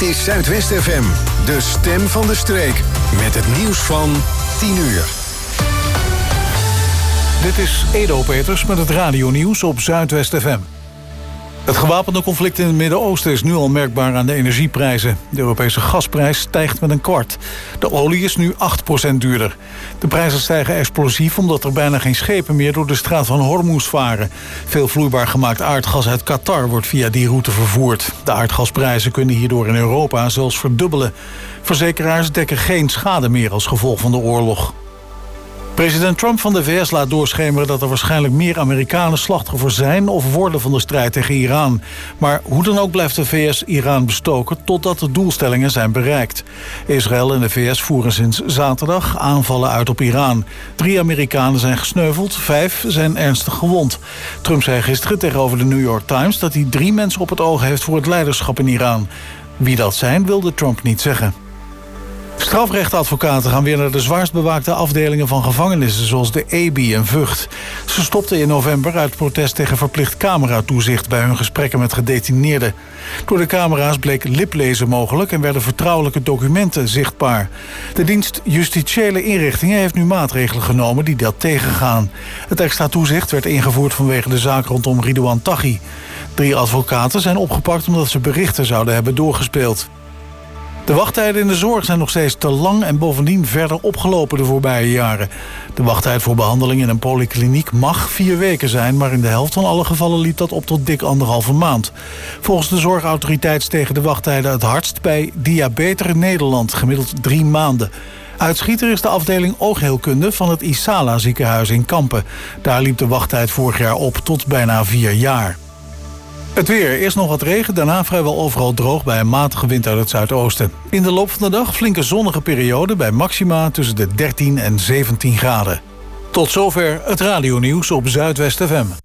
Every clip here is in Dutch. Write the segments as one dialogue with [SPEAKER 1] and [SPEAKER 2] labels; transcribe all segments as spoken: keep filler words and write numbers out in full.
[SPEAKER 1] is Zuidwest F M, de stem van de streek. Met het nieuws van tien uur.
[SPEAKER 2] Dit is Edo Peters met het radionieuws op Zuidwest F M. Het gewapende conflict in het Midden-Oosten is nu al merkbaar aan de energieprijzen. De Europese gasprijs stijgt met een kwart. De olie is nu acht procent duurder. De prijzen stijgen explosief omdat er bijna geen schepen meer door de straat van Hormuz varen. Veel vloeibaar gemaakt aardgas uit Qatar wordt via die route vervoerd. De aardgasprijzen kunnen hierdoor in Europa zelfs verdubbelen. Verzekeraars dekken geen schade meer als gevolg van de oorlog. President Trump van de V S laat doorschemeren dat er waarschijnlijk meer Amerikanen slachtoffers zijn of worden van de strijd tegen Iran. Maar hoe dan ook blijft de V S Iran bestoken totdat de doelstellingen zijn bereikt. Israël en de V S voeren sinds zaterdag aanvallen uit op Iran. Drie Amerikanen zijn gesneuveld, vijf zijn ernstig gewond. Trump zei gisteren tegenover de New York Times dat hij drie mensen op het oog heeft voor het leiderschap in Iran. Wie dat zijn, wilde Trump niet zeggen. Strafrechtadvocaten gaan weer naar de zwaarst bewaakte afdelingen van gevangenissen, zoals de E B I en Vught. Ze stopten in november uit protest tegen verplicht cameratoezicht bij hun gesprekken met gedetineerden. Door de camera's bleek liplezen mogelijk en werden vertrouwelijke documenten zichtbaar. De dienst Justitiële Inrichtingen heeft nu maatregelen genomen die dat tegengaan. Het extra toezicht werd ingevoerd vanwege de zaak rondom Ridouan Taghi. Drie advocaten zijn opgepakt omdat ze berichten zouden hebben doorgespeeld. De wachttijden in de zorg zijn nog steeds te lang en bovendien verder opgelopen de voorbije jaren. De wachttijd voor behandeling in een polykliniek mag vier weken zijn, maar in de helft van alle gevallen liep dat op tot dik anderhalve maand. Volgens de zorgautoriteit stegen de wachttijden het hardst bij Diabetes in Nederland, gemiddeld drie maanden. Uitschieter is de afdeling oogheelkunde van het Isala ziekenhuis in Kampen. Daar liep de wachttijd vorig jaar op tot bijna vier jaar. Het weer. Eerst nog wat regen, daarna vrijwel overal droog bij een matige wind uit het zuidoosten. In de loop van de dag flinke zonnige periode bij maxima tussen de dertien en zeventien graden. Tot zover het radionieuws op Zuidwest F M.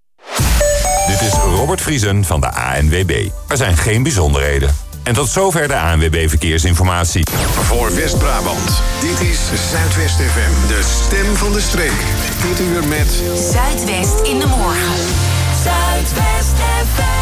[SPEAKER 3] Dit is Robert Vriesen van de A N W B. Er zijn geen bijzonderheden. En tot zover de A N W B Verkeersinformatie.
[SPEAKER 1] Voor West-Brabant, dit is Zuidwest F M, de stem van de streek. Dit uur met
[SPEAKER 4] Zuidwest in de morgen. Zuidwest F M.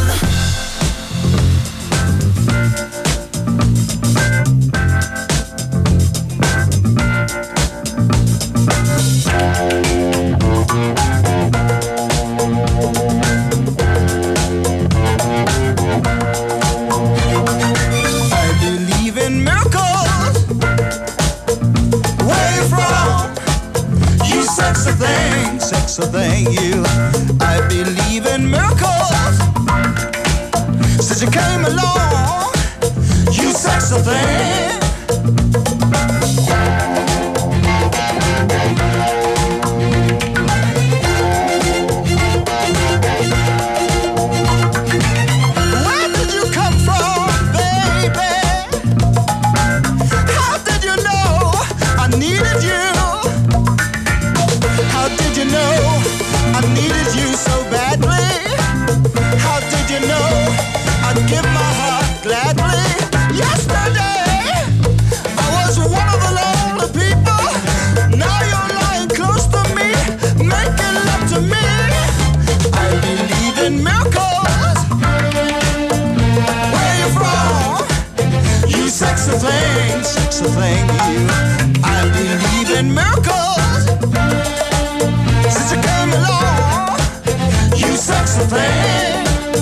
[SPEAKER 5] Sexy thing, sexy thing, you. I believe in miracles. Since you came along, you sexy thing. Where did you come from, baby? How did you know I needed you? How did you know I needed you so badly? How did you know I'd give my heart gladly? Yesterday I was one of the lonely people. Now you're lying close to me, making love to me. I believe in miracles. Where you from? You sexy thing, sexy thing, you. I believe in miracles. Since you came along, you sexy thing.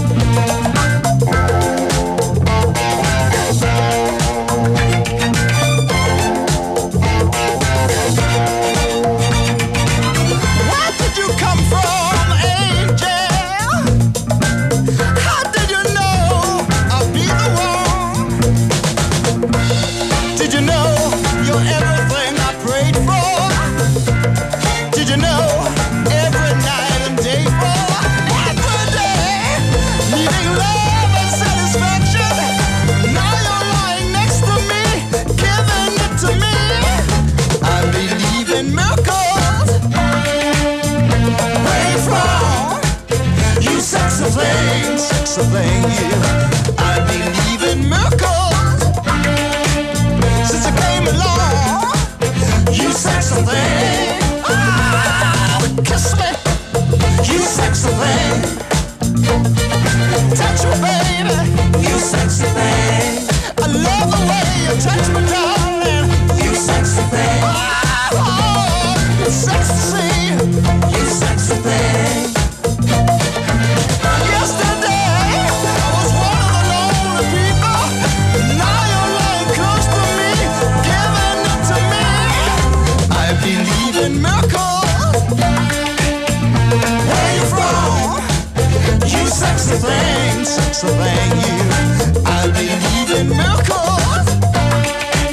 [SPEAKER 5] Where did you come from, angel? How did you know I'd be the one? Did you know you're everything I prayed for? Did you know every night and day for every day, needing love and satisfaction? Now you're lying next to me, giving it to me. I believe in miracles. Where you from? You sexy thing, sexy thing, you. I believe in miracles. Since you came along, you sexy thing. Kiss me, you sexy thing. Touch me, baby, you sexy thing. touch me, darling. You sexy thing. Oh, oh, you sexy. You sexy thing. Yesterday, I was one of the lonely people. Now you're lying close to me, giving it to me. I believe in miracles. Where you from? You sexy thing, sexy thing, you. I believe in miracles.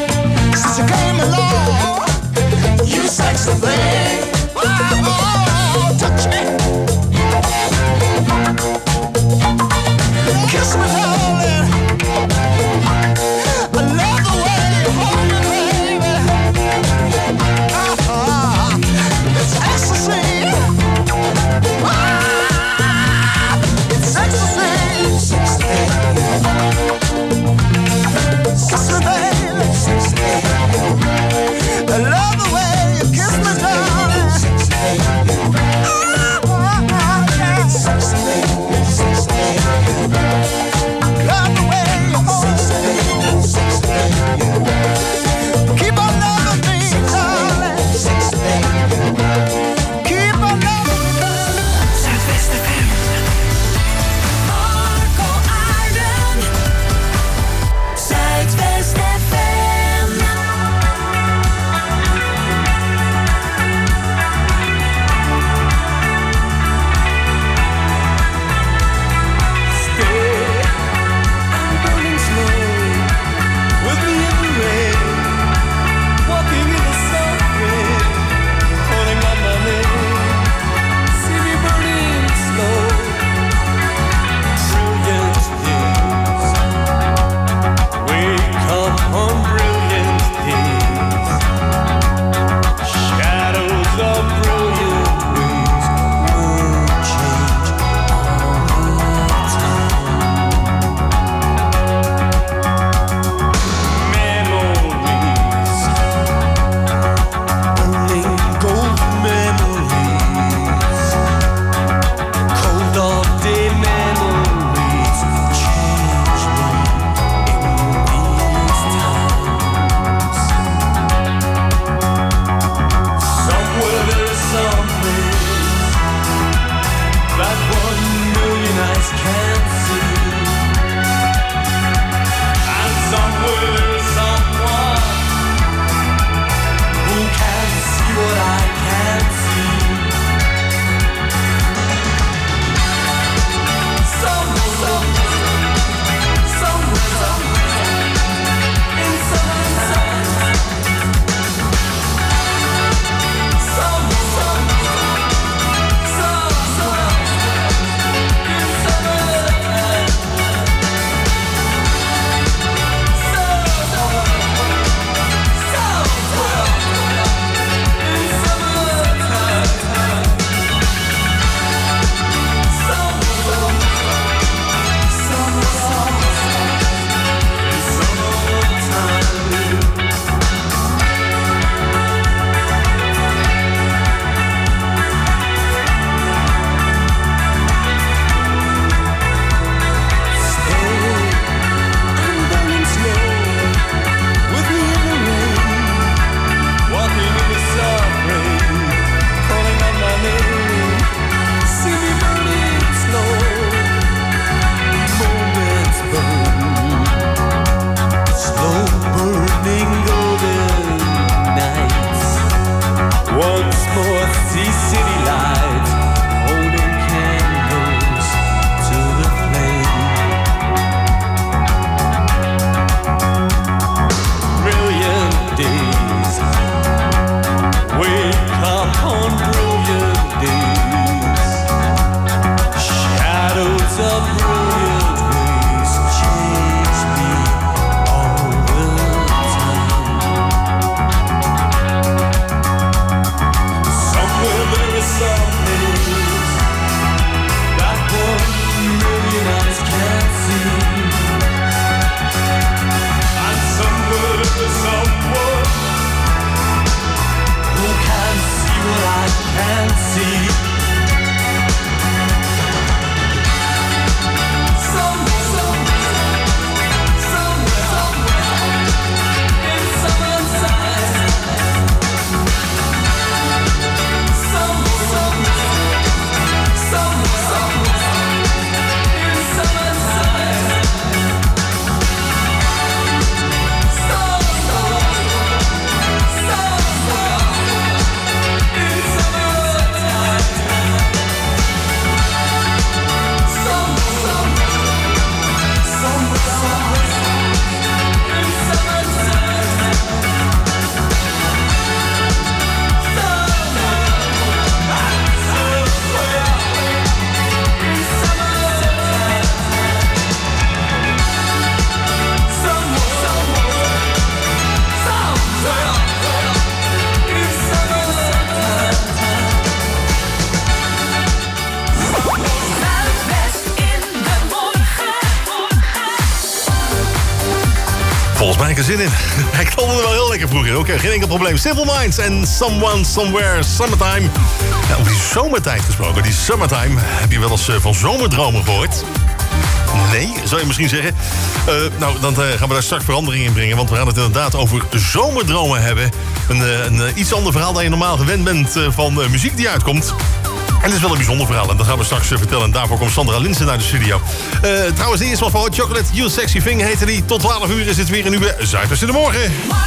[SPEAKER 6] waar ik er zin in. Ik vond het er wel heel lekker vroeger. Oké, okay, geen enkel probleem. Simple Minds en Someone Somewhere Summertime. Ja, over die zomertijd gesproken. Die summertime. Heb je wel eens uh, van zomerdromen gehoord? Nee, zou je misschien zeggen. Uh, nou, dan uh, gaan we daar straks verandering in brengen. Want we gaan het inderdaad over zomerdromen hebben. Een, uh, een uh, iets ander verhaal dan je normaal gewend bent uh, van uh, muziek die uitkomt. En het is wel een bijzonder verhaal en dat gaan we straks uh, vertellen. En daarvoor komt Sandra Linsen naar de studio. Uh, trouwens, eerst wat voor Hot Chocolate. You Sexy Thing heette die. Tot twaalf uur is het weer een uur Zuidwest in de morgen.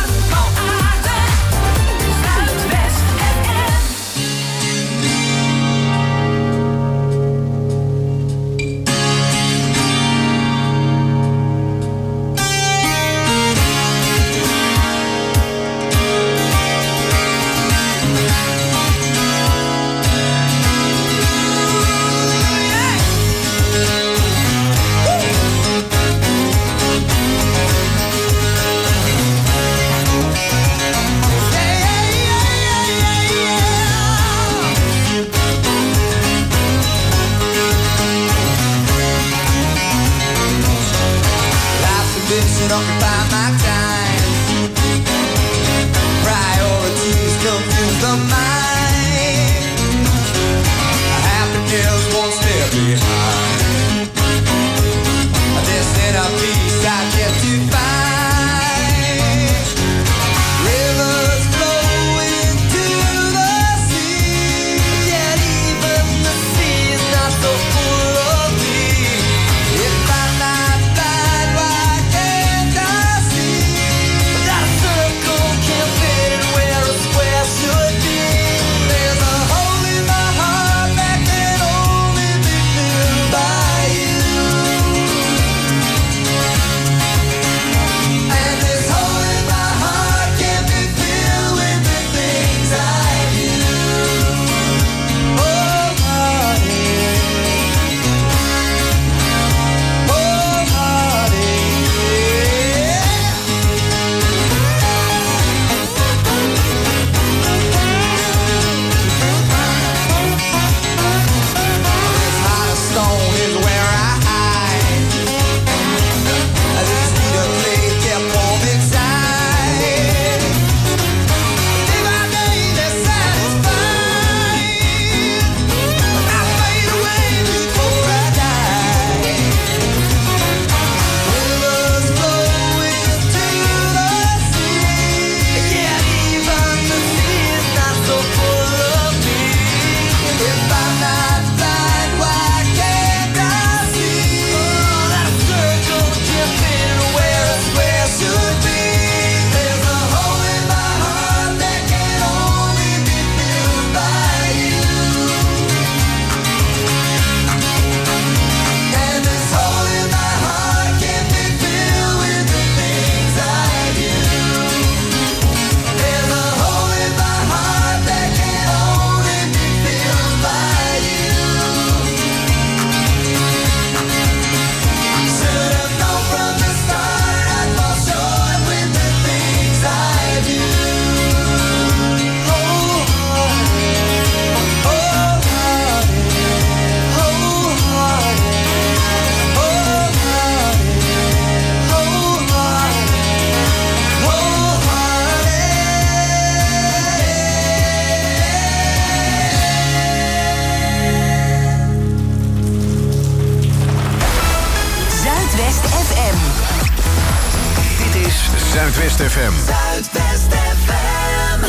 [SPEAKER 1] Zuidwest F M.
[SPEAKER 4] Zuidwest F M.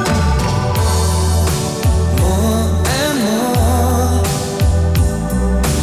[SPEAKER 5] More and more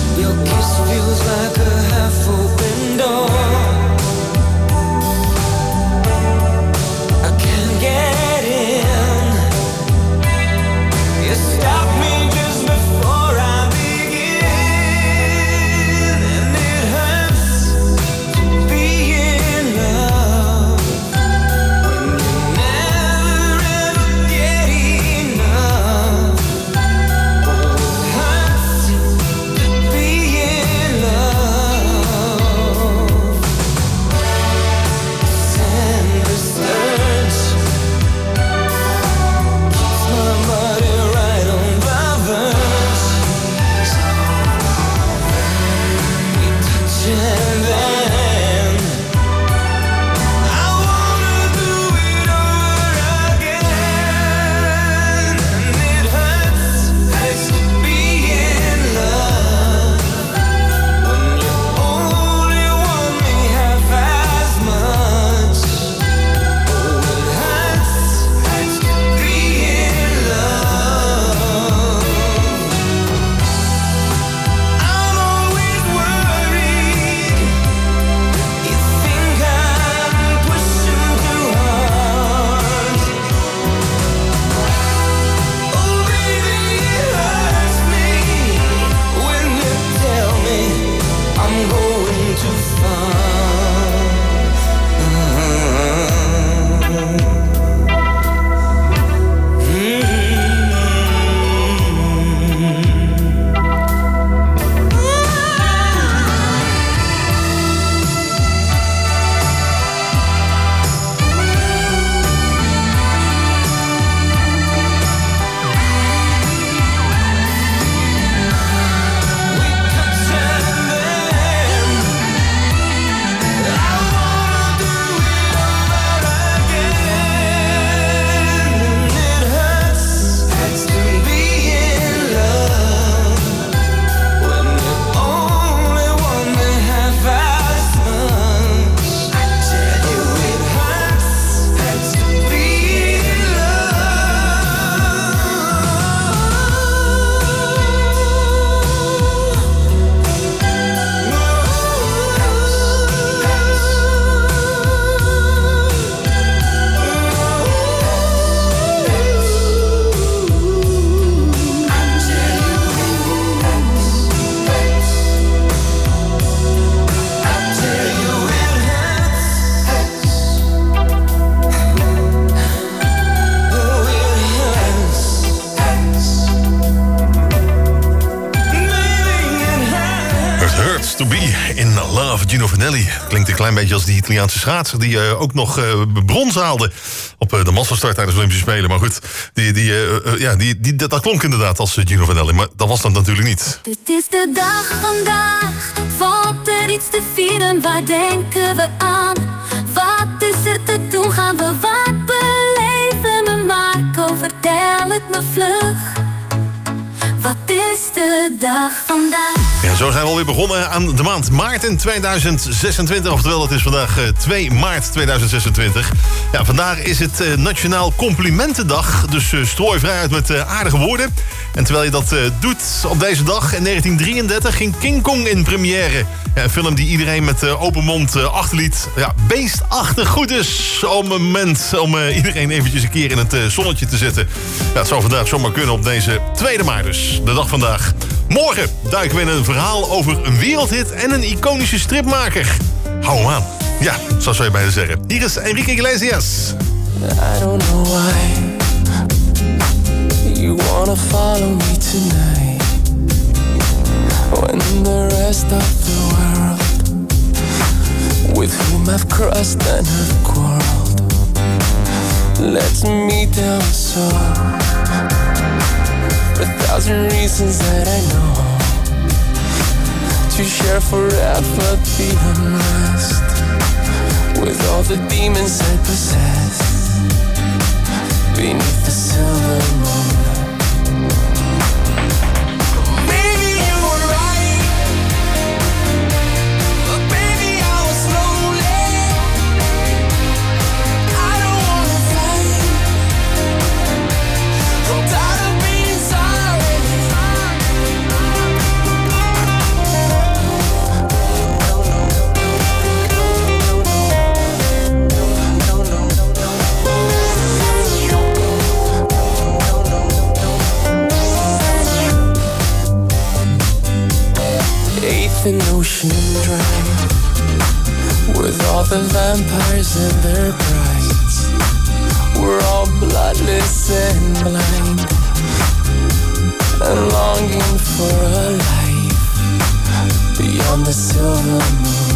[SPEAKER 6] To Be in Love, Gino Vanelli. Klinkt een klein beetje als die Italiaanse schaatser... die uh, ook nog uh, brons haalde op uh, de massastart tijdens de Olympische Spelen. Maar goed, die, die, uh, uh, ja, die, die, dat, dat klonk inderdaad als uh, Gino Vanelli. Maar dat was dat natuurlijk niet.
[SPEAKER 7] Het is de dag vandaag, valt er iets te vieren, waar denken we aan? Wat is er te doen, gaan we wat beleven? Me Marco, vertel het me vlug. Wat is de dag vandaag?
[SPEAKER 6] Ja, zo zijn we alweer begonnen aan de maand maart in tweeduizend zesentwintig. Oftewel, het is vandaag uh, twee maart tweeduizend zesentwintig. Ja, vandaag is het uh, Nationaal Complimentendag. Dus uh, strooi vrij uit met uh, aardige woorden. En terwijl je dat uh, doet op deze dag, in negentien drieëndertig... ging King Kong in première. Ja, een film die iedereen met uh, open mond uh, achterliet. Ja, beestachtig goed is om een moment om uh, iedereen eventjes een keer in het uh, zonnetje te zetten. Ja, het zou vandaag zomaar kunnen op deze tweede maart dus. De dag vandaag. Morgen duiken we in een verhaal over een wereldhit en een iconische stripmaker. Hou hem aan. Ja, zo zou je bijna zeggen. Hier is Enrique Iglesias.
[SPEAKER 8] I don't know why you wanna follow me tonight, when the rest of the world, with whom I've crossed and have quarreled, lets me down so. A thousand reasons that I know to share forever the unrest with all the demons I possess beneath the silver moon. An ocean dry, with all the vampires and their brides. We're all bloodless and blind, and longing for a life beyond the silver moon.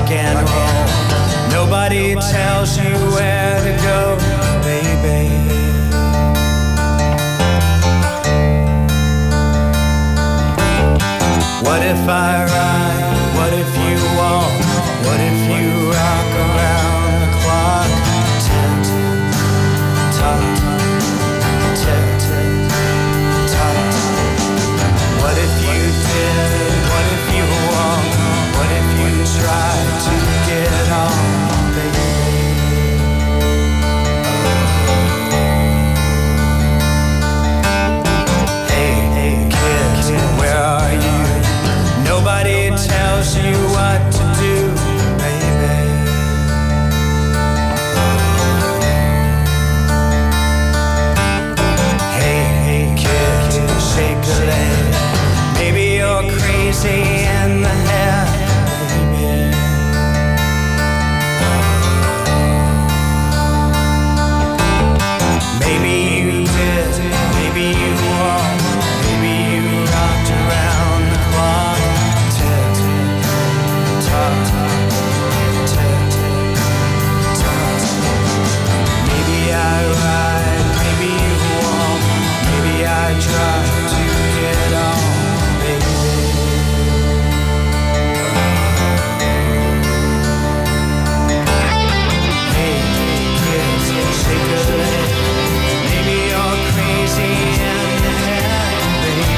[SPEAKER 9] rock and roll. Nobody tells you where to go, baby. What if I ride? What if you walk? What if you rock around the clock? Tick, tock, tick, tock. What if you did? What if you walk? What if you tried to get on, baby? Hey, hey, kids, where are you? Nobody tells you what to do, baby. Hey, hey, kid, shake a leg. Maybe you're crazy in the head, baby. Maybe you did, maybe you won't. Maybe you rocked around the clock. Tick, tock, tick, tock. Maybe I ride, maybe you won't. Maybe I try to get on, baby. Hey, kids, shake a leg. Maybe you're crazy in the head, baby.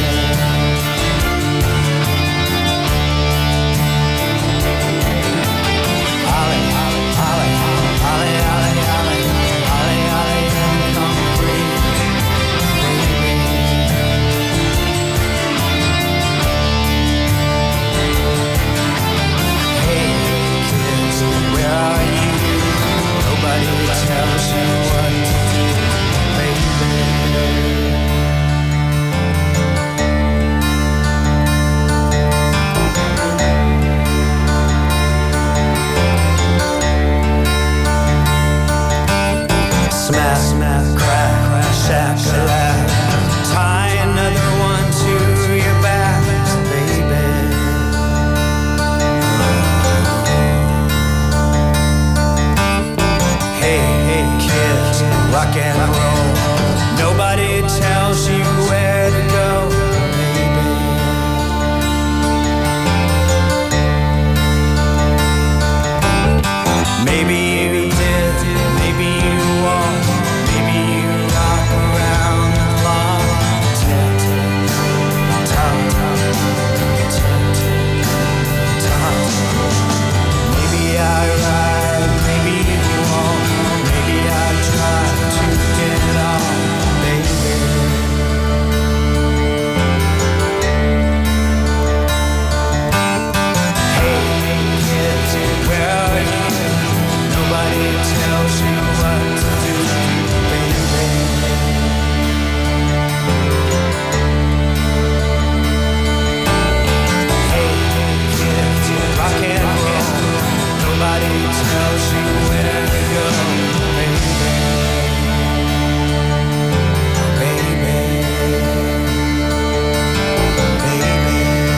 [SPEAKER 9] Ollie, Ollie, Ollie, Ollie, Ollie, Ollie, Ollie, Ollie, and come free, baby. Hey, kids, where are you? Nobody tells you what to do, baby. Smack, smack, crack, shack-a-lack. Tie another one to your back, baby. Hey, hey, kids, rock and roll. Nobody tells you where to go, baby. Maybe you did, maybe you won't. Maybe you rock around the clock. Tick, tock, tick, tock. Maybe I ride, maybe you won't. Maybe I try to get on, baby. Hey, kids, where are you? Nobody tells you what to do, baby. Hey, kids, rock and roll. Nobody tells you where to go, baby. Baby. Baby.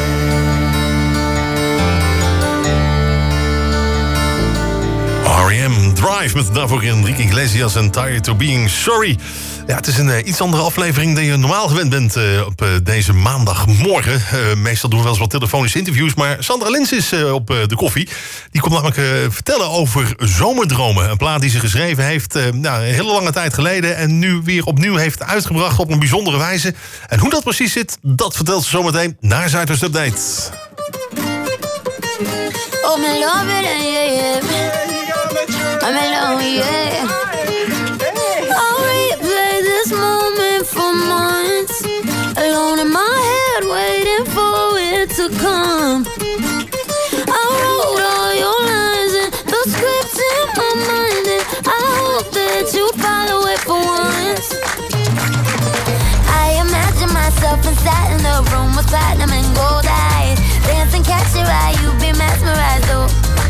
[SPEAKER 6] R E M Drive met daarvoor Enrique Iglesias en Tired to Being Sorry. Ja, het is een uh, iets andere aflevering dan je normaal gewend bent uh, op uh, deze maandagmorgen. Uh, meestal doen we wel eens wat telefonische interviews, maar Sandra Lins is uh, op uh, de koffie. Die komt namelijk uh, vertellen over Zomerdromen. Een plaat die ze geschreven heeft uh, nou, een hele lange tijd geleden en nu weer opnieuw heeft uitgebracht op een bijzondere wijze. En hoe dat precies zit, dat vertelt ze zometeen naar Zuidwest Update.
[SPEAKER 7] Oh, me love it, yeah, yeah. I'm alone, yeah. I'll replay this moment for months. Alone in my head, waiting for it to come. I wrote all your lines and the scripts in my mind, and I hope that you'd follow it for once. I imagine myself inside in the room with platinum and gold eyes, dancing, catch your eye, you'd be mesmerized, oh.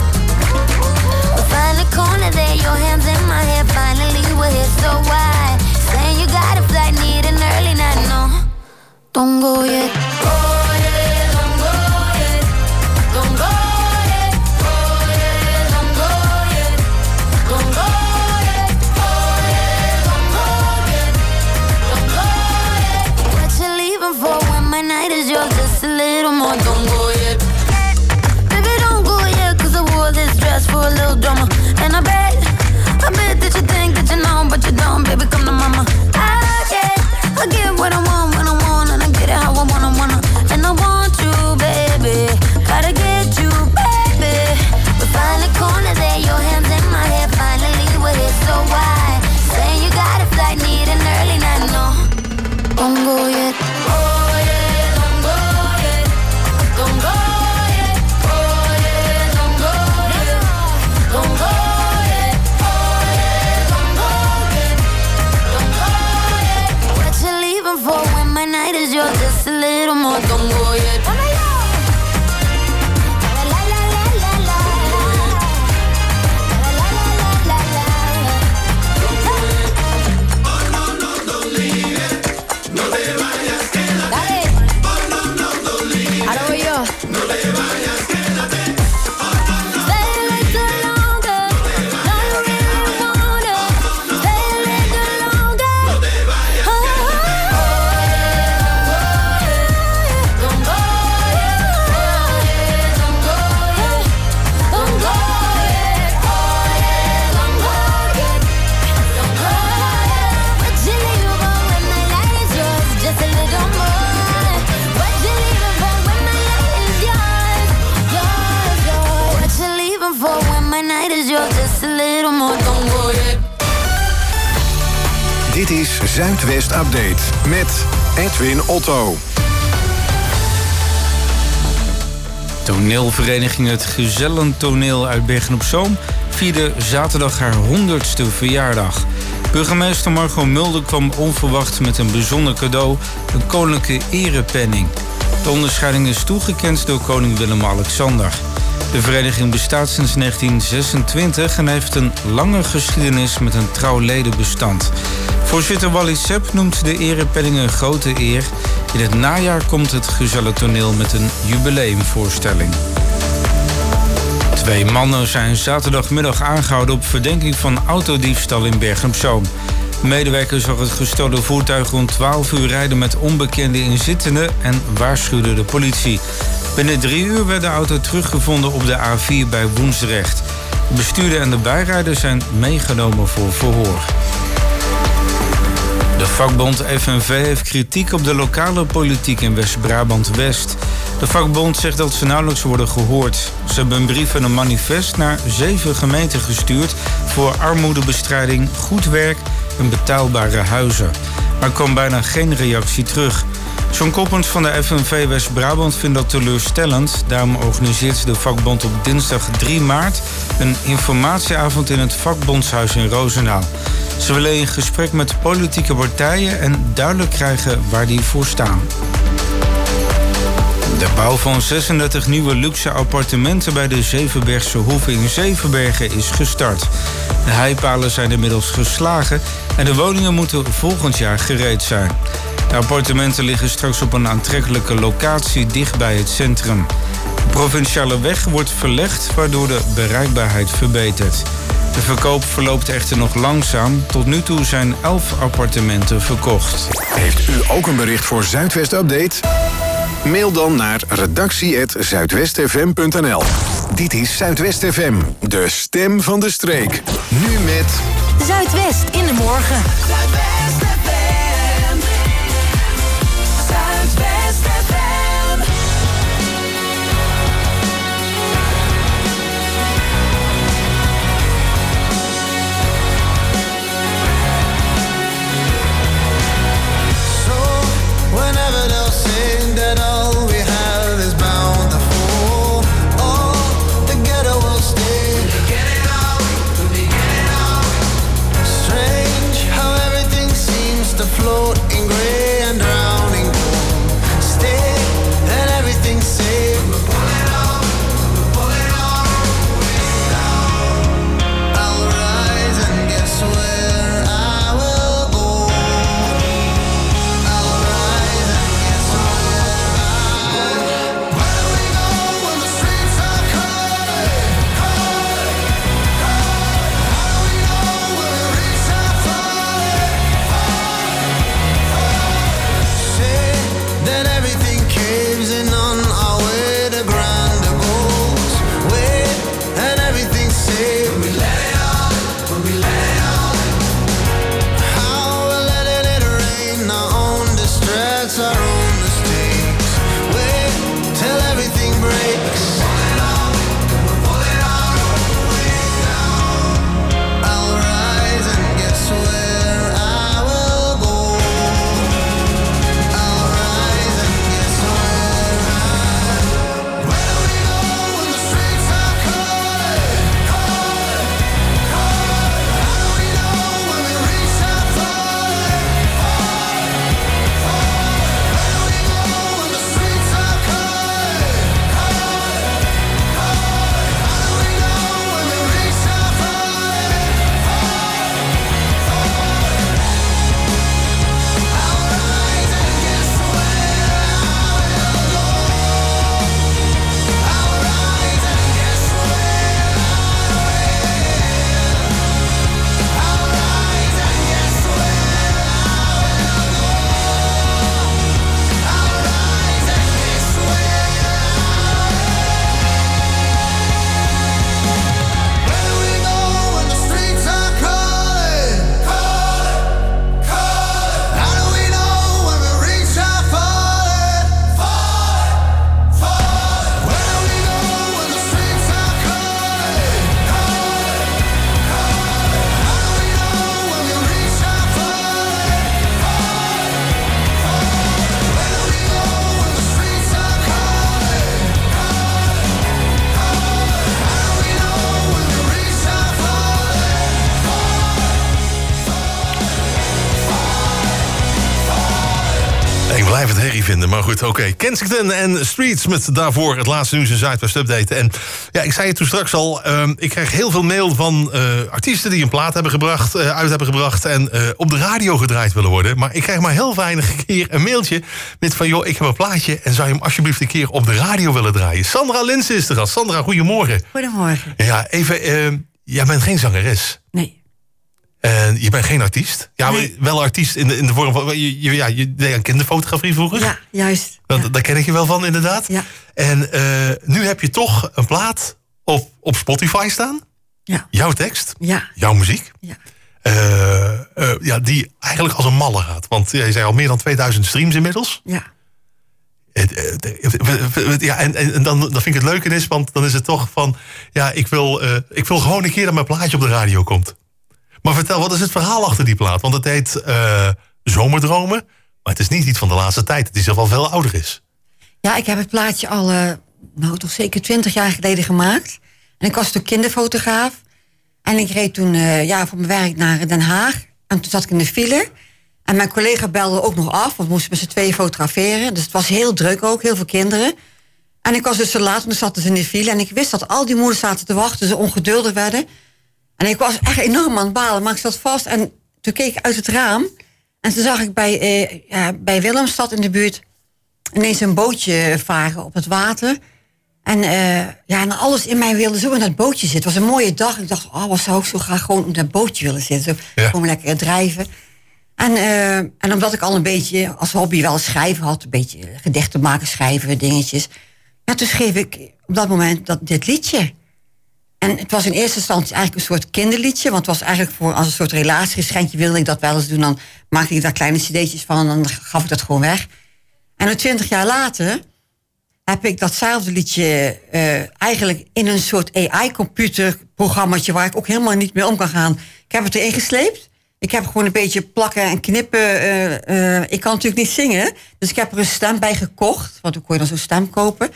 [SPEAKER 7] Find a corner there, your hands in my hair. Finally we're here, so why? Saying you got a flight, need an early night, no. Don't go yet. Go yet, don't go yet. Don't go yet. Go
[SPEAKER 1] Dit is Zuidwest Update met Edwin Otto.
[SPEAKER 10] Toneelvereniging Het Gezellentoneel uit Bergen op Zoom vierde zaterdag haar honderdste verjaardag. Burgemeester Margot Mulder kwam onverwacht met een bijzonder cadeau, een koninklijke erepenning. De onderscheiding is toegekend door koning Willem-Alexander. De vereniging bestaat sinds negentien zesentwintig en heeft een lange geschiedenis met een trouw ledenbestand. Voorzitter Wally Sepp noemt de erepenning een grote eer. In het najaar komt het Gezellentoneel met een jubileumvoorstelling. Twee mannen zijn zaterdagmiddag aangehouden op verdenking van autodiefstal in Bergen op Zoom. De medewerker zag het gestolen voertuig rond twaalf uur rijden met onbekende inzittenden en waarschuwde de politie. Binnen drie uur werd de auto teruggevonden op de A vier bij Woensdrecht. De bestuurder en de bijrijder zijn meegenomen voor verhoor. De vakbond F N V heeft kritiek op de lokale politiek in West-Brabant-West. De vakbond zegt dat ze nauwelijks worden gehoord. Ze hebben een brief en een manifest naar zeven gemeenten gestuurd voor armoedebestrijding, goed werk en betaalbare huizen. Maar er kwam bijna geen reactie terug. John Koppens van de F N V West-Brabant vindt dat teleurstellend. Daarom organiseert de vakbond op dinsdag drie maart een informatieavond in het vakbondshuis in Roosendaal. Ze willen in gesprek met politieke partijen en duidelijk krijgen waar die voor staan. De bouw van zesendertig nieuwe luxe appartementen bij de Zevenbergse Hoeve in Zevenbergen is gestart. De heipalen zijn inmiddels geslagen en de woningen moeten volgend jaar gereed zijn. De appartementen liggen straks op een aantrekkelijke locatie dicht bij het centrum. De provinciale weg wordt verlegd, waardoor de bereikbaarheid verbetert. De verkoop verloopt echter nog langzaam. Tot nu toe zijn elf appartementen verkocht.
[SPEAKER 1] Heeft u ook een bericht voor Zuidwest Update? Mail dan naar redactie apenstaartje zuidwestfm punt n l. Dit is Zuidwest F M, de stem van de streek. Nu met
[SPEAKER 4] Zuidwest in de morgen. Zuidwest F M. Zuidwest F M.
[SPEAKER 5] Whenever they'll sing that all we have is bound to fall, all together we'll stay. Strange how everything seems
[SPEAKER 6] niet vinden, maar goed, oké. Okay. Kensington en Streets met daarvoor het laatste nieuws in Zuidwest Update. En ja, ik zei het toen straks al, uh, ik krijg heel veel mail van uh, artiesten die een plaat hebben gebracht, uh, uit hebben gebracht en uh, op de radio gedraaid willen worden. Maar ik krijg maar heel weinig keer een mailtje met van, joh, ik heb een plaatje en zou je hem alsjeblieft een keer op de radio willen draaien. Sandra Linsen is er al. Sandra, goedemorgen.
[SPEAKER 11] Goedemorgen.
[SPEAKER 6] Ja, even, uh, jij bent geen zangeres.
[SPEAKER 11] Nee.
[SPEAKER 6] En je bent geen artiest? Ja,
[SPEAKER 11] nee.
[SPEAKER 6] Wel artiest in de, in de vorm van... Je, je, ja, je deed aan kinderfotografie vroeger?
[SPEAKER 11] Ja, juist.
[SPEAKER 6] Dat,
[SPEAKER 11] ja.
[SPEAKER 6] Daar ken ik je wel van, inderdaad.
[SPEAKER 11] Ja.
[SPEAKER 6] En uh, nu heb je toch een plaat op, op Spotify staan.
[SPEAKER 11] Ja.
[SPEAKER 6] Jouw tekst.
[SPEAKER 11] Ja.
[SPEAKER 6] Jouw muziek.
[SPEAKER 11] Ja.
[SPEAKER 6] Uh, uh, ja, die eigenlijk als een malle gaat. Want je zei al meer dan tweeduizend streams inmiddels.
[SPEAKER 11] Ja.
[SPEAKER 6] Ja, en, en dan, dan vind ik het leuk in is, want dan is het toch van... Ja, ik wil, uh, ik wil gewoon een keer dat mijn plaatje op de radio komt. Maar vertel, wat is het verhaal achter die plaat? Want het heet uh, Zomerdromen, maar het is niet iets van de laatste tijd. Het is al wel veel ouder is.
[SPEAKER 11] Ja, ik heb het plaatje al, uh, nou toch zeker twintig jaar geleden gemaakt. En ik was toen kinderfotograaf. En ik reed toen uh, ja, voor mijn werk naar Den Haag. En toen zat ik in de file. En mijn collega belde ook nog af, want we moesten met z'n tweeën fotograferen. Dus het was heel druk ook, heel veel kinderen. En ik was dus te laat, en toen zaten ze in de file. En ik wist dat al die moeders zaten te wachten, ze ongeduldig werden. En ik was echt enorm aan het balen, maar ik zat vast. En toen keek ik uit het raam. En toen zag ik bij, eh, ja, bij Willemstad in de buurt ineens een bootje varen op het water. En, uh, ja, en alles in mij wilde zo in dat bootje zitten. Het was een mooie dag. Ik dacht, oh, wat zou ik zo graag gewoon op dat bootje willen zitten. Zo, ja. Gewoon lekker drijven. En, uh, en omdat ik al een beetje als hobby wel schrijven had, een beetje gedichten maken, schrijven, dingetjes. Ja, toen schreef ik op dat moment dat, dit liedje. En het was in eerste instantie eigenlijk een soort kinderliedje. Want het was eigenlijk voor als een soort relatiegeschenkje wilde ik dat wel eens doen. Dan maakte ik daar kleine cd'tjes van en dan gaf ik dat gewoon weg. En nu twintig jaar later heb ik datzelfde liedje uh, eigenlijk in een soort A I-computerprogrammaatje waar ik ook helemaal niet mee om kan gaan. Ik heb het erin gesleept. Ik heb gewoon een beetje plakken en knippen. Uh, uh, ik kan natuurlijk niet zingen. Dus ik heb er een stem bij gekocht. Want dan kon je dan zo'n stem kopen.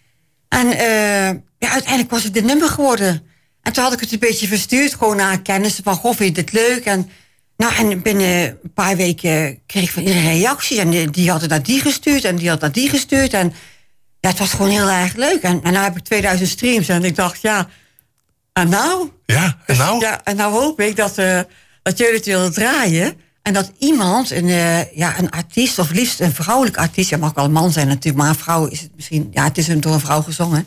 [SPEAKER 11] En uh, ja, uiteindelijk was het dit nummer geworden. En toen had ik het een beetje verstuurd. Gewoon naar kennissen van, goh, vind je dit leuk? En, nou, en binnen een paar weken kreeg ik van iedereen reacties. En die, die hadden naar die gestuurd. En die had naar die gestuurd. En ja, het was gewoon heel erg leuk. En, en nu heb ik tweeduizend streams. En ik dacht, ja, en nou?
[SPEAKER 6] Ja, en nou?
[SPEAKER 11] Ja, en nou hoop ik dat... Uh, dat jullie het willen draaien. En dat iemand, een, uh, ja, een artiest, of liefst een vrouwelijk artiest... ja, mag wel een man zijn natuurlijk, maar een vrouw is het misschien... ja, het is een, door een vrouw gezongen...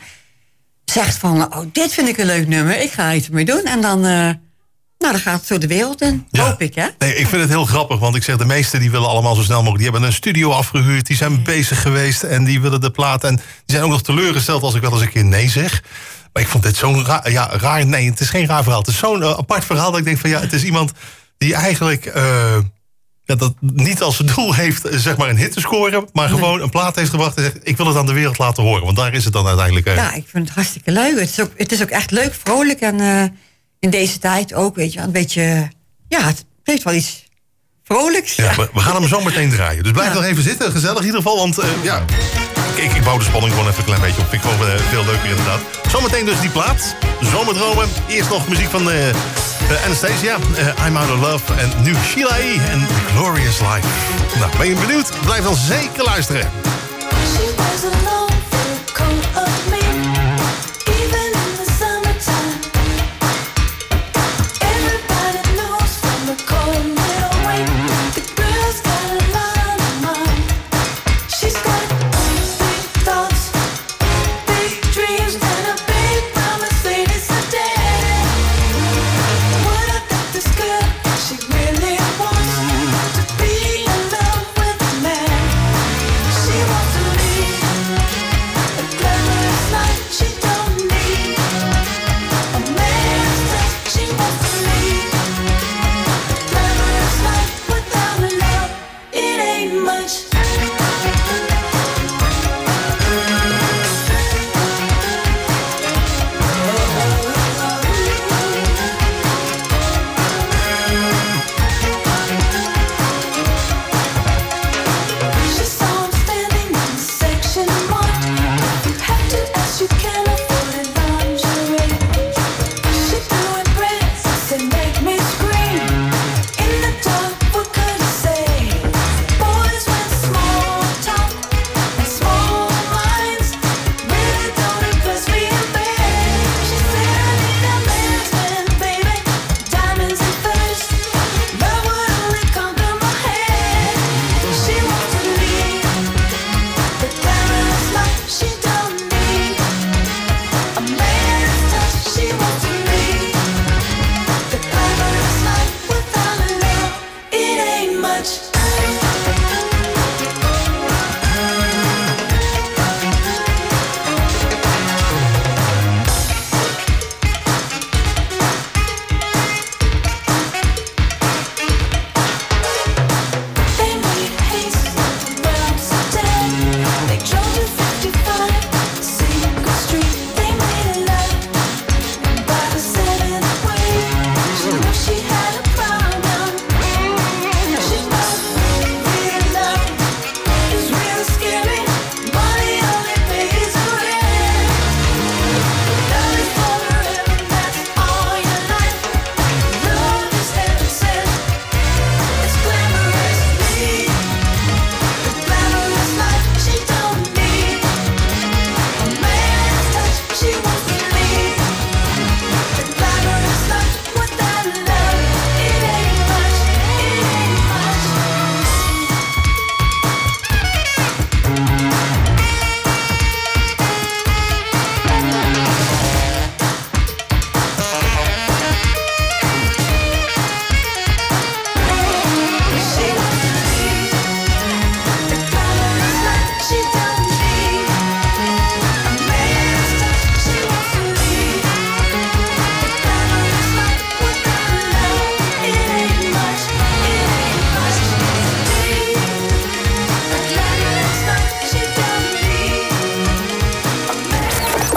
[SPEAKER 11] zegt van, oh, dit vind ik een leuk nummer, ik ga er iets mee doen. En dan, uh, nou, dan gaat het zo de wereld in, ja. Hoop ik, hè?
[SPEAKER 6] Nee, ik vind het heel grappig, want ik zeg, de meesten die willen allemaal zo snel mogelijk... die hebben een studio afgehuurd, die zijn ja. bezig geweest... en die willen de plaat, en die zijn ook nog teleurgesteld... als ik wel eens een keer nee zeg... Maar ik vond dit zo'n raar, ja, raar... Nee, het is geen raar verhaal. Het is zo'n uh, apart verhaal dat ik denk van... ja, het is iemand die eigenlijk... Uh, ja, dat niet als doel heeft, zeg maar, een hit te scoren... maar nee. gewoon een plaat heeft gebracht en zegt... ik wil het aan de wereld laten horen. Want daar is het dan uiteindelijk... Uh...
[SPEAKER 11] Ja, ik vind het hartstikke leuk. Het is ook, het is ook echt leuk, vrolijk. En uh, in deze tijd ook, weet je, een beetje... Ja, het heeft wel iets vrolijks.
[SPEAKER 6] Ja, we, we gaan hem zo meteen draaien. Dus blijf ja. nog even zitten, gezellig in ieder geval. Want uh, ja... Ik, ik bouw de spanning gewoon even een klein beetje op. Vind ik gewoon uh, veel leuker inderdaad. Zometeen dus die plaat. Zomerdromen. Eerst nog muziek van uh, uh, Anastasia. Uh, I'm Out of Love. En nu Sheila E. en Glorious Life. Nou, ben je benieuwd? Blijf dan zeker luisteren.
[SPEAKER 5] She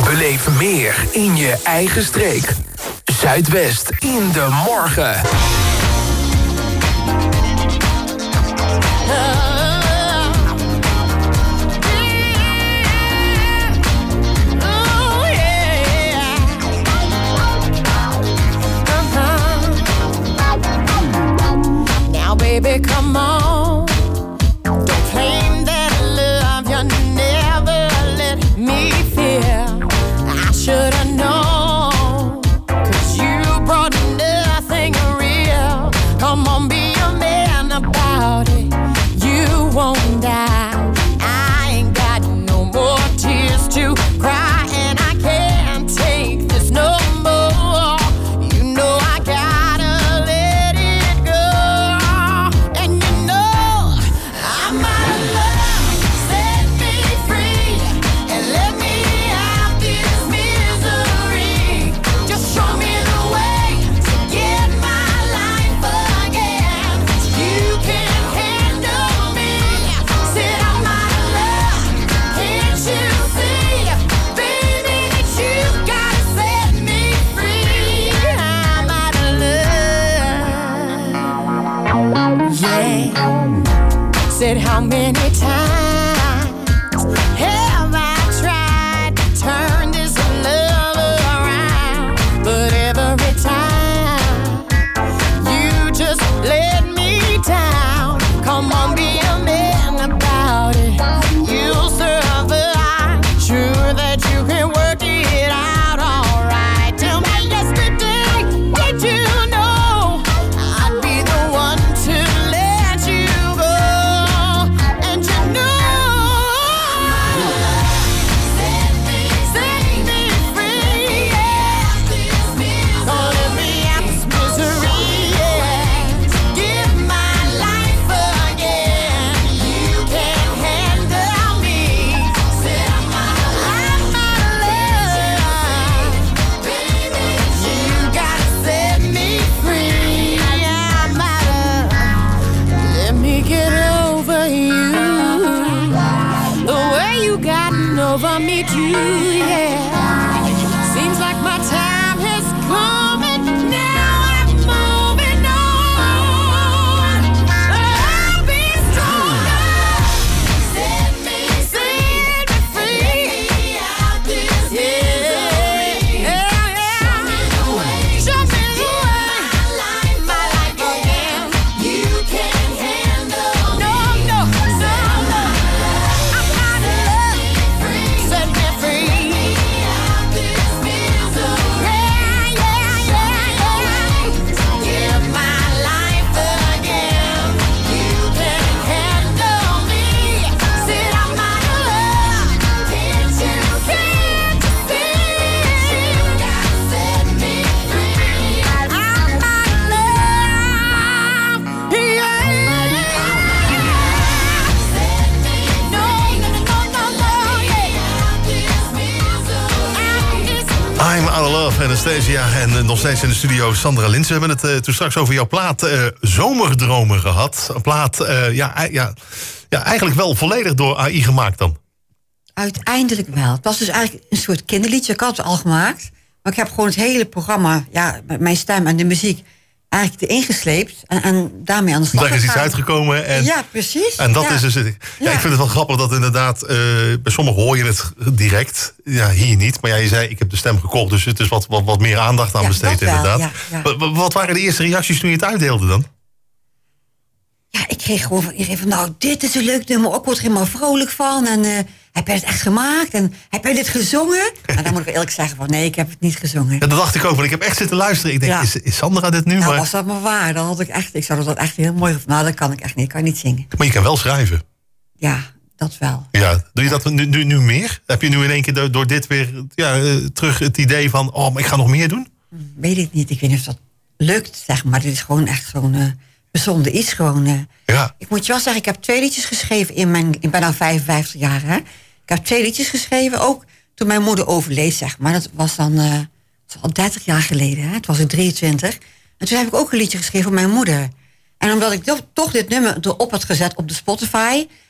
[SPEAKER 12] Beleef meer in je eigen streek. Zuidwest in de morgen.
[SPEAKER 13] Baby, come on. Don't claim that love you never let me feel. I should have known, 'cause you brought nothing real. Come on, be a man about it. You won't die. I ain't got no more tears to cry, and I can't take this no more. You know I gotta let it go. And you know I'm out of love. Set me free and let me out this misery. Just show me the way to get my life again. You can handle me. Said I'm out of love. Can't you see, baby, that you gotta set me free? I'm out of love. Yeah. Said how many times have I tried to turn this love around? But every time you just let me down. Come on, be a man about it. You'll survive. Sure that you can work it out alright. Tell me yesterday, did you know I'd be the one to let you go? And you know, set me, set me free, yeah. Gonna let me out this misery, yeah. Give my life again. You can handle me. Said I'm out of love, baby. You gotta set me free. I'm out of. Let me get over you. The way you gotten over me too, yeah. Seems like my time has come and now I'm moving on. I'll be stronger. Set me, set me free. Out this misery. Yeah, yeah. Show me the way. Show me the way. My life, my life again. You can handle me. No, no, no, no. I'm out of love. Set me free. Out this misery. Yeah, yeah, yeah, yeah. Give my life again. You can handle me. Said I'm out of love. Can't you, can't you see? You gotta set me free. I'm out of love. Yeah. Set me no, no, no, no, no, yeah. Out this misery.
[SPEAKER 6] I'm out of love, Anastasia. En uh, nog steeds in de studio Sandra Lins. We hebben het uh, toen straks over jouw plaat uh, Zomerdromen gehad. Een plaat, uh, ja, ei- ja, ja, eigenlijk wel volledig door A I gemaakt dan.
[SPEAKER 11] Uiteindelijk wel. Het was dus eigenlijk een soort kinderliedje. Ik had het al gemaakt. Maar ik heb gewoon het hele programma, ja, met mijn stem en de muziek, eigenlijk erin gesleept. En, en daarmee aan de slag
[SPEAKER 6] Daar is iets
[SPEAKER 11] gegaan.
[SPEAKER 6] uitgekomen. En,
[SPEAKER 11] Ja, precies.
[SPEAKER 6] En dat
[SPEAKER 11] Ja.
[SPEAKER 6] is dus het. Ja,
[SPEAKER 11] Ja.
[SPEAKER 6] ik vind het wel grappig dat inderdaad, uh, bij sommigen hoor je het direct. Ja, hier niet. Maar ja, je zei, ik heb de stem gekocht, dus het is wat, wat, wat meer aandacht aan
[SPEAKER 11] Ja,
[SPEAKER 6] besteed
[SPEAKER 11] dat wel,
[SPEAKER 6] inderdaad.
[SPEAKER 11] ja, ja.
[SPEAKER 6] Wat, wat- wat waren de eerste reacties toen je het uitdeelde dan?
[SPEAKER 11] Ja, ik kreeg gewoon van iedereen van, nou, dit is een leuk nummer. Ik word er helemaal vrolijk van. En uh, heb jij het echt gemaakt? En heb jij dit gezongen? En dan moet ik wel eerlijk zeggen van, nee, ik heb het niet gezongen.
[SPEAKER 6] Ja, dat dacht ik ook, want ik heb echt zitten luisteren. Ik denk,
[SPEAKER 11] Ja.
[SPEAKER 6] is, is Sandra dit nu?
[SPEAKER 11] Nou,
[SPEAKER 6] maar,
[SPEAKER 11] was dat maar waar. Dan had ik echt, ik zou dat echt heel mooi gevonden. Nou, dat kan ik echt niet. Ik kan niet zingen.
[SPEAKER 6] maar je kan wel schrijven.
[SPEAKER 11] Ja, dat wel.
[SPEAKER 6] Ja, doe je dat nu, nu, nu meer? Heb je nu in één keer door, door dit weer ja, uh, terug het idee van, oh, maar ik ga nog meer doen?
[SPEAKER 11] Weet ik niet. Ik weet niet of dat lukt, zeg maar. Dit is gewoon echt zo'n uh, bijzonder iets. Gewoon, uh.
[SPEAKER 6] Ja.
[SPEAKER 11] Ik moet je wel zeggen, ik heb twee liedjes geschreven in mijn... Ik ben nou vijfenvijftig jaar, hè. Ik heb twee liedjes geschreven, ook toen mijn moeder overleed, zeg maar. Dat was dan uh, dat was al dertig jaar geleden, hè. Het was ik drieëntwintig. En toen heb ik ook een liedje geschreven voor mijn moeder. En omdat ik toch, toch dit nummer erop had gezet op de Spotify,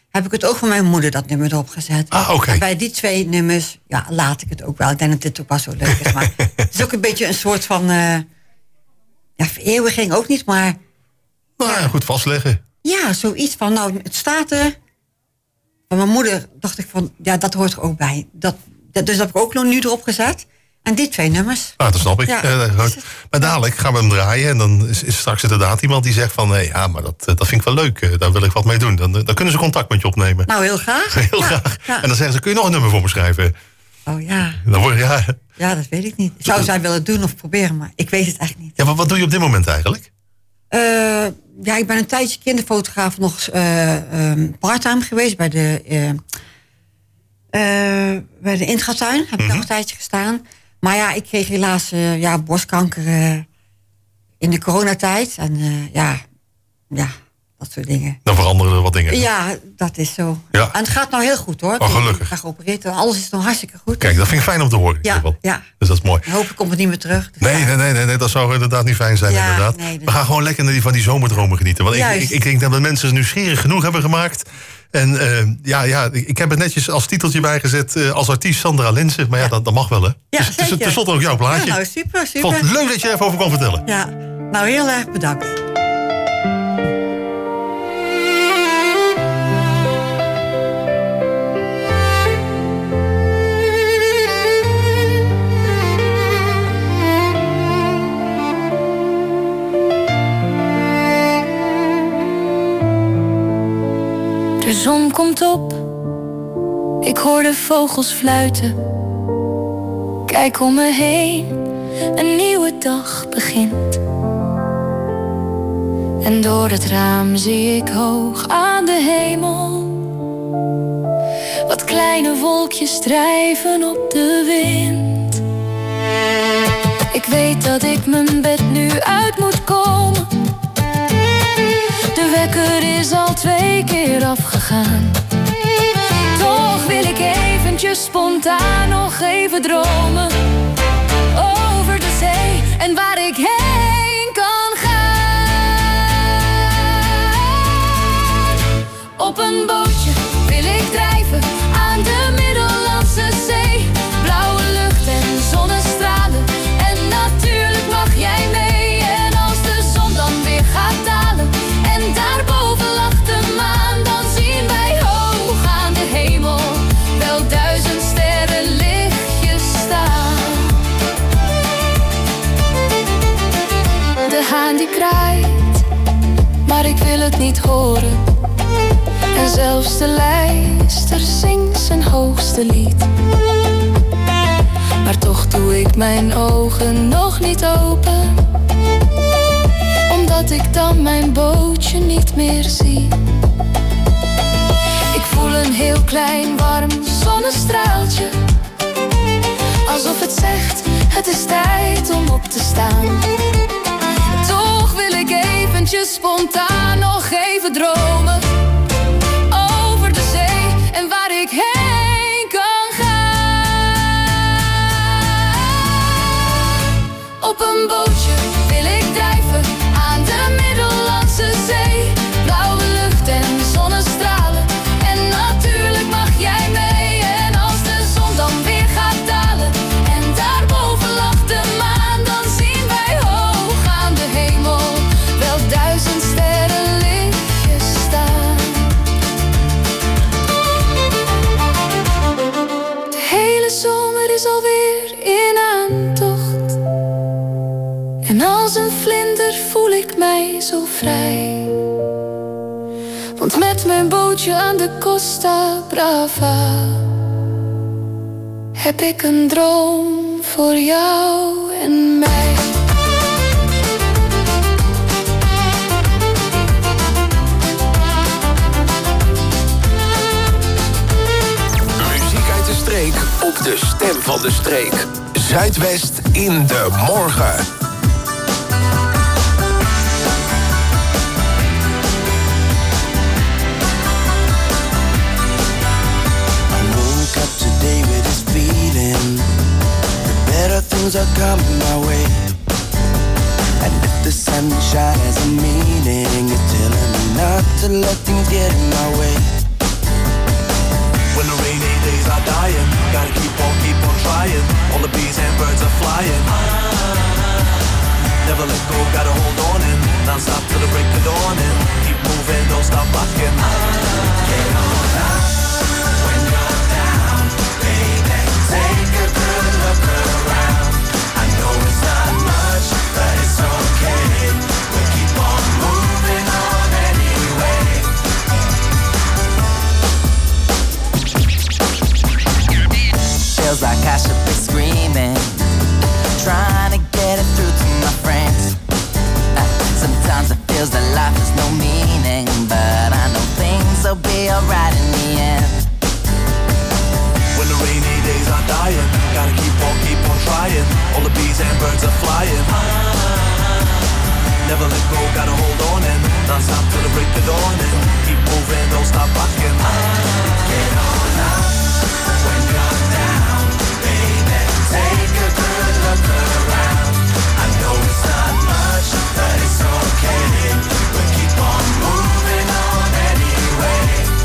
[SPEAKER 11] heb ik het ook van mijn moeder dat nummer erop gezet.
[SPEAKER 6] Ah, oké. Okay.
[SPEAKER 11] Bij die twee nummers, ja, laat ik het ook wel. Ik denk dat dit ook wel zo leuk is. Maar het is ook een beetje een soort van... Uh, ja, vereeuwiging ook niet, maar...
[SPEAKER 6] Nou ja, goed vastleggen.
[SPEAKER 11] Ja, zoiets van, nou, het staat er. Van mijn moeder dacht ik van, ja, dat hoort er ook bij. Dat, dat, dus dat heb ik ook nog nu erop gezet. En die twee nummers.
[SPEAKER 6] Ah, dat snap ik.
[SPEAKER 11] Ja.
[SPEAKER 6] Uh, maar dadelijk gaan we hem draaien. En dan is, is straks inderdaad iemand die zegt van... Hey, ja, maar dat, dat vind ik wel leuk. Uh, daar wil ik wat mee doen. Dan, dan kunnen ze contact met je opnemen.
[SPEAKER 11] Nou, heel graag.
[SPEAKER 6] Heel
[SPEAKER 11] ja,
[SPEAKER 6] graag.
[SPEAKER 11] Ja.
[SPEAKER 6] En dan zeggen ze, kun je nog een nummer voor me schrijven?
[SPEAKER 11] Oh ja.
[SPEAKER 6] Dan word, ja.
[SPEAKER 11] Ja, dat weet ik niet. Zou zij willen doen of proberen, maar ik weet het eigenlijk niet.
[SPEAKER 6] Ja, maar wat doe je op dit moment eigenlijk?
[SPEAKER 11] Uh, ja, ik ben een tijdje kinderfotograaf nog uh, um, parttime geweest bij de, uh, uh, bij de Intratuin. Heb ik
[SPEAKER 6] Mm-hmm.
[SPEAKER 11] nog een tijdje gestaan. Maar ja, ik kreeg helaas uh, ja, borstkanker uh, in de coronatijd. En uh, ja, ja, dat soort dingen.
[SPEAKER 6] Dan veranderen er wat dingen.
[SPEAKER 11] Ja, dat is zo.
[SPEAKER 6] Ja.
[SPEAKER 11] En het gaat nou heel goed hoor.
[SPEAKER 6] Oh, gelukkig.
[SPEAKER 11] Ik ga geopereerd en alles is nog hartstikke goed.
[SPEAKER 6] Kijk, dat vind ik fijn om te horen.
[SPEAKER 11] Ja, ja.
[SPEAKER 6] Dus dat is mooi.
[SPEAKER 11] Dan hoop ik komt het niet meer terug. Dus
[SPEAKER 6] nee, nee, nee, nee, nee, dat zou inderdaad niet fijn zijn.
[SPEAKER 11] Ja,
[SPEAKER 6] inderdaad.
[SPEAKER 11] nee, dus...
[SPEAKER 6] We gaan gewoon lekker naar die, van die zomerdromen genieten. Want ik, ik, ik denk dat de mensen nieuwsgierig genoeg hebben gemaakt. En uh, ja, ja, ik heb het netjes als titeltje bijgezet uh, als artiest Sandra Linsen. Maar ja, ja. Dat, dat mag wel, hè?
[SPEAKER 11] Ja,
[SPEAKER 6] dus, dus, dus stond ook jouw plaatje.
[SPEAKER 11] Ja, nou, super, super.
[SPEAKER 6] Ik vond het leuk dat je er even over kon vertellen.
[SPEAKER 11] Ja, nou heel erg bedankt.
[SPEAKER 7] De zon komt op, ik hoor de vogels fluiten. Kijk om me heen, een nieuwe dag begint. En door het raam zie ik hoog aan de hemel wat kleine wolkjes drijven op de wind. Ik weet dat ik mijn bed nu uit moet komen. De wekker is al twee keer afgegaan. Toch wil ik eventjes spontaan nog even dromen over de zee en waar ik heen kan gaan. Op een bootje wil ik drijven aan de Middellandse Zee. Blauwe lucht en zonnestralen en natuurlijk mag jij mee. En als de zon dan weer gaat dalen en daarboven lacht de maan, dan zien wij hoog aan de hemel wel duizend sterrenlichtjes staan. De haan die kraait, maar ik wil het niet horen. En zelfs de lijster zingt zijn hoogste lied. Maar toch doe ik mijn ogen nog niet open, omdat ik dan mijn bootje niet meer zie. Ik voel een heel klein warm zonnestraaltje, alsof het zegt, het is tijd om op te staan. Toch wil ik eventjes spontaan nog even dromen over de zee en waar ik heen kan gaan. Op een bootje wil ik drijven aan de Middellandse Zee. Blauwe lucht en zonnestralen en natuurlijk mag jij mee. En als de zon dan weer gaat dalen en daarboven lacht de maan, dan zien wij hoog aan de hemel wel duizend sterrenlichtjes staan. De hele zomer is alweer in aantocht. En als een vlinder voel ik mij zo vrij. Want met mijn bootje aan de Costa Brava heb ik een droom voor jou en mij.
[SPEAKER 12] Muziek uit de streek op de stem van de streek. Zuidwest in de morgen.
[SPEAKER 9] Today with this feeling, the better things are coming my way. And if the sunshine has a meaning, it's telling me not to let things get in my way.
[SPEAKER 14] When the rainy days are dying, gotta keep on, keep on trying. All the bees and birds are flying. Never let go, gotta hold on and non-stop till the break of dawn and keep moving, don't stop rocking. Get on up when you're down, baby. Take a good look around. I know it's not much, but it's okay. We'll keep on moving on anyway.
[SPEAKER 15] Feels like I should be screaming, trying to get it through to my friends. Uh, sometimes it feels that life has no meaning, but I know things will be alright in the end.
[SPEAKER 14] When the rainy days are dying, gotta keep on, keep on trying. All the bees and birds are flying. Never let go, gotta hold on and non-stop till the break of dawn and keep moving, don't stop rocking. Get on up when you're down, baby. Take a good look around. I know it's not much, but it's okay. We'll keep on moving on anyway.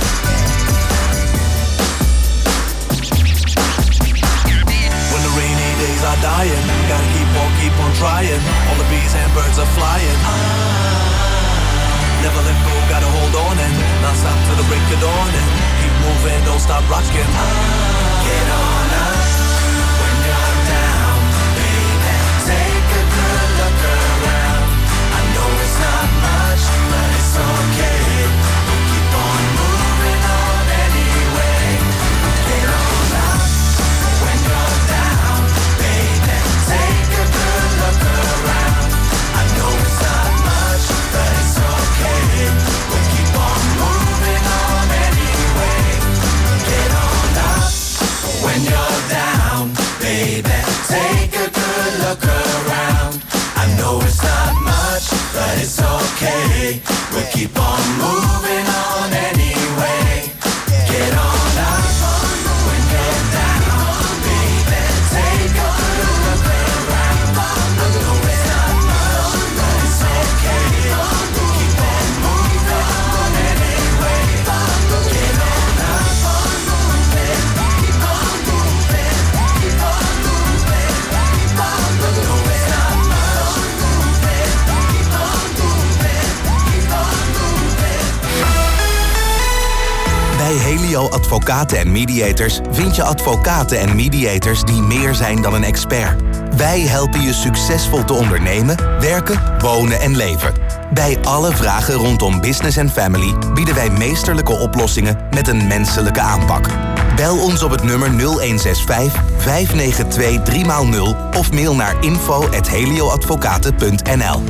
[SPEAKER 14] When the rainy days are dying, gotta keep on, keep on trying. All the bees and birds are flying. Never let go, gotta hold on and non-stop till the break of dawn and keep moving, don't stop rocking. Get on up when you're down, baby. Take a good look around. I know it's not much, but it's okay. We'll keep on moving on anyway. Get on up when you're down, baby. Take a good look around. I know it's not much, but it's okay. We'll keep on moving on anyway. Get on up when you're down, baby. Take a good look around. I know it's not much, but it's okay. We'll keep on moving on anyway. Get on up when you're down, baby. Take a good look around. I know it's not much, but it's okay. We'll keep on moving on anyway. Get on up, keep on moving, keep on moving, keep on moving. I know it's not much, keep on moving, keep on moving.
[SPEAKER 16] Bij Helio Advocaten en Mediators vind je advocaten en mediators die meer zijn dan een expert. Wij helpen je succesvol te ondernemen, werken, wonen en leven. Bij alle vragen rondom business en family bieden wij meesterlijke oplossingen met een menselijke aanpak. Bel ons op het nummer nul een zes vijf, vijf negen twee, drie nul of mail naar info at helioadvocaten punt n l.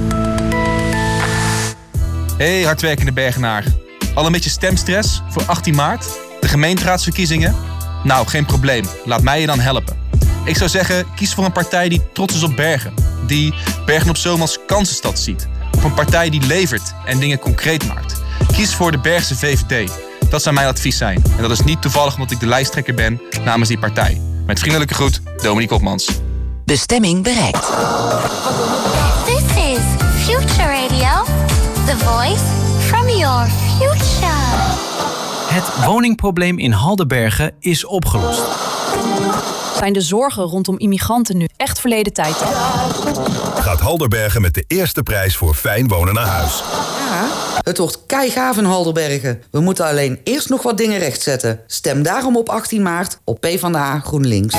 [SPEAKER 17] Hey hardwerkende Bergenaar. Al een beetje stemstress voor achttien maart? De gemeenteraadsverkiezingen? Nou, geen probleem. Laat mij je dan helpen. Ik zou zeggen, kies voor een partij die trots is op Bergen. Die Bergen op Zoom als kansenstad ziet. Of een partij die levert en dingen concreet maakt. Kies voor de Bergse V V D. Dat zou mijn advies zijn. En dat is niet toevallig omdat ik de lijsttrekker ben namens die partij. Met vriendelijke groet, Dominique Hopmans.
[SPEAKER 18] Bestemming bereikt.
[SPEAKER 7] This is Future Radio, the voice from your future.
[SPEAKER 19] Het woningprobleem in Haldenbergen is opgelost.
[SPEAKER 20] Zijn de zorgen rondom immigranten nu echt verleden tijd?
[SPEAKER 21] Gaat Haldenbergen met de eerste prijs voor fijn wonen naar huis.
[SPEAKER 22] Ja, het wordt keigaaf in Haldenbergen. We moeten alleen eerst nog wat dingen rechtzetten. Stem daarom op achttien maart op PvdA GroenLinks.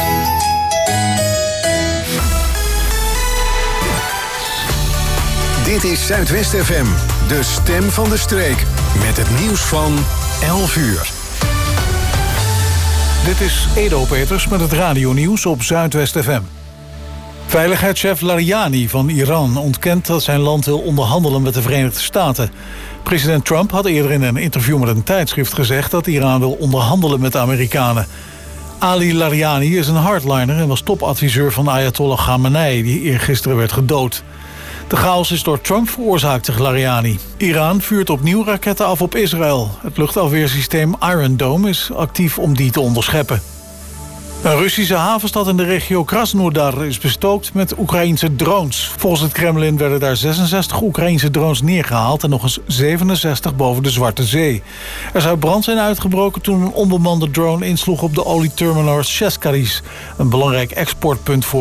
[SPEAKER 1] Dit is Zuidwest F M, de stem van de streek. Met het nieuws van elf uur.
[SPEAKER 2] Dit is Edo Peters met het radionieuws op Zuidwest F M. Veiligheidschef Laryani van Iran ontkent dat zijn land wil onderhandelen met de Verenigde Staten. President Trump had eerder in een interview met een tijdschrift gezegd dat Iran wil onderhandelen met de Amerikanen. Ali Laryani is een hardliner en was topadviseur van Ayatollah Khamenei, die eergisteren werd gedood. De chaos is door Trump veroorzaakt, zegt Laryani. Iran vuurt opnieuw raketten af op Israël. Het luchtafweersysteem Iron Dome is actief om die te onderscheppen. Een Russische havenstad in de regio Krasnodar is bestookt met Oekraïense drones. Volgens het Kremlin werden daar zesenzestig Oekraïense drones neergehaald en nog eens zevenenzestig boven de Zwarte Zee. Er zou brand zijn uitgebroken toen een onbemande drone insloeg op de olieterminal Sheskharis, een belangrijk exportpunt voor